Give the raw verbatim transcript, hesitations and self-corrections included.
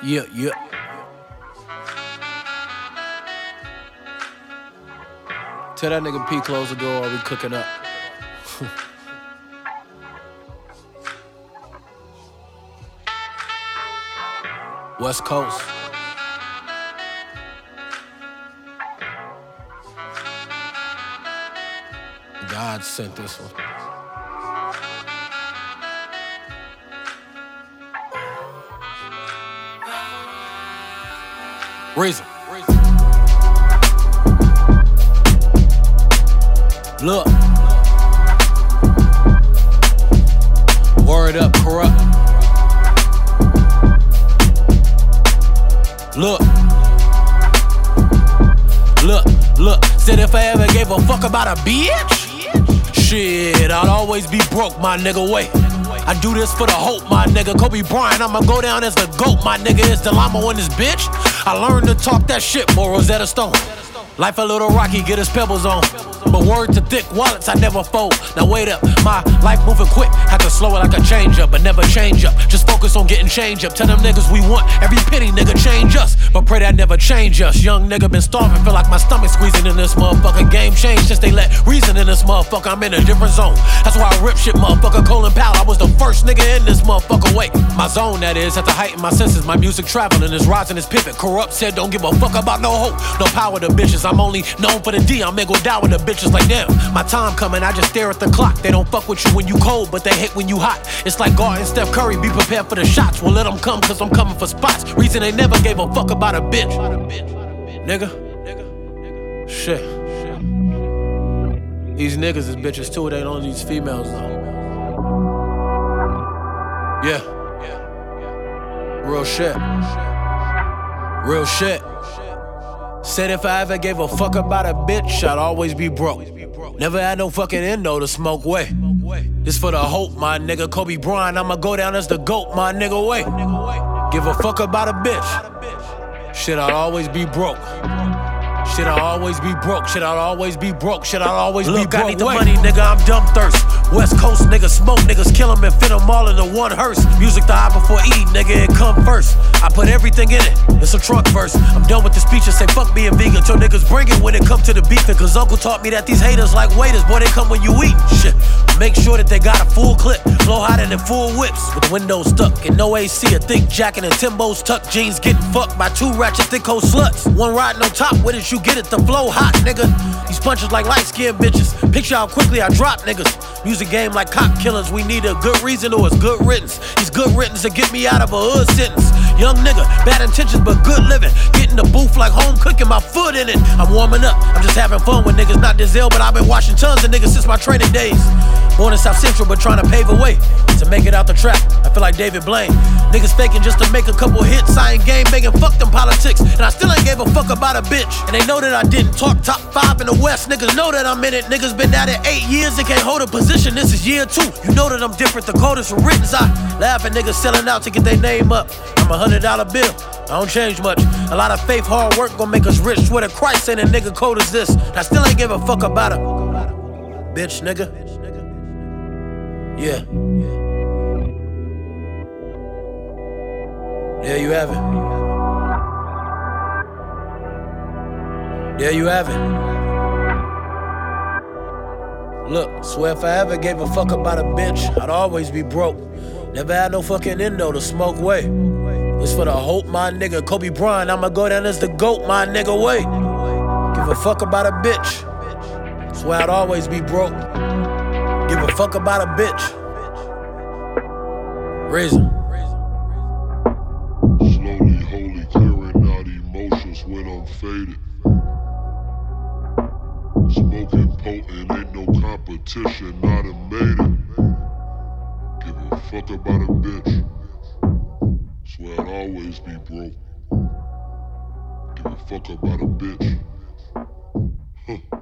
Yeah, yeah. Tell that nigga P close the door or we cooking up. West Coast. God sent this one. Reason. Look. Word up, corrupt. Look. Look, look. Said if I ever gave a fuck about a bitch, shit, I'd always be broke, my nigga, wait. I do this for the hope, my nigga. Kobe Bryant, I'ma go down as the GOAT, my nigga. It's the llama in this bitch. I learned to talk that shit, more Rosetta Stone. Life a little rocky, get his pebbles on. But word to thick wallets, I never fold. Now wait up, my life moving quick. Had to slow it like a change up, but never change up. Just focus on getting change up. Tell them niggas we want every penny, nigga, change us. But pray that never change us. Young nigga been starving, feel like my stomach squeezing in this motherfucker. Game changed since they let reason in this motherfucker. I'm in a different zone. That's why I rip shit, motherfucker. Colin Powell, I was the first nigga in this motherfucker. Wait, my zone that is, at the height of my senses. My music traveling is rising, is pivot. Corrupt said don't give a fuck about no hope, no power to bitches. I'm only known for the D, I'm gonna go down with the bitches like them. My time coming, I just stare at the clock. They don't fuck with you when you cold, but they hate when you hot. It's like God and Steph Curry, be prepared for the shots. We'll let them come, cause I'm coming for spots. Reason they never gave a fuck about a bitch. Nigga, shit. These niggas is bitches too, they don't these females though. Yeah. Real shit. Real shit. Said if I ever gave a fuck about a bitch, I'd always be broke. Never had no fucking endo to smoke way. This for the hope, my nigga. Kobe Bryant, I'ma go down as the GOAT, my nigga, way. Give a fuck about a bitch. Shit, I'd always be broke. Shit, I'll always be broke. Shit, I'll always be broke. Shit, I'll always Look, be broke. Look, I need the Wait. money, nigga. I'm dumb thirst. West Coast niggas smoke, niggas kill them and fit them all into one hearse. Music die before eat, nigga, it come first. I put everything in it. It's a trunk verse. I'm done with the speeches. Say fuck being vegan. Till niggas bring it when it come to the beefing. Cause Uncle taught me that these haters like waiters. Boy, they come when you eat. Shit. Make sure that they got a full clip. Blow hotter than full whips. With the windows stuck and no A C. A thick jacket and Timbo's tucked. Jeans getting fucked by two ratchet thick hoe sluts. One riding on top. Where did you get it? The flow hot, nigga. These punches like light-skinned bitches. Picture how quickly I drop niggas. Music game like cop killers. We need a good reason or it's good riddance. These good riddance to get me out of a hood sentence. Young nigga, bad intentions but good living. Get in the booth like home cooking, my foot in it. I'm warming up, I'm just having fun with niggas not this ill, but I've been watching tons of niggas since my training days. Born in South Central but trying to pave a way to make it out the trap. I feel like David Blaine. Niggas faking just to make a couple hits. I ain't game banging, fuck them politics. And I still ain't gave a fuck about a bitch. And they know that I didn't talk top five in the West. Niggas know that I'm in it. Niggas been at it eight years, they can't hold a position. This is year two. You know that I'm different. The coldest for written. I laugh at niggas selling out to get their name up. I'm a hundred dollar bill. I don't change much. A lot of faith, hard work gon' make us rich. Swear to Christ, ain't a nigga cold as this. I still ain't give a fuck about a bitch, nigga. Yeah. There you have it. There you have it. Look, swear if I ever gave a fuck about a bitch, I'd always be broke. Never had no fucking endo to smoke way. It's for the hope, my nigga. Kobe Bryant, I'ma go down as the GOAT, my nigga, way. Give a fuck about a bitch. Swear I'd always be broke. Give a fuck about a bitch. Reason. Slowly, holy, clearing out emotions when I'm faded. Smoking potent, ain't no competition, not a maiden. Give a fuck about a bitch. Swear I'd always be broke. Give a fuck about a bitch. Huh.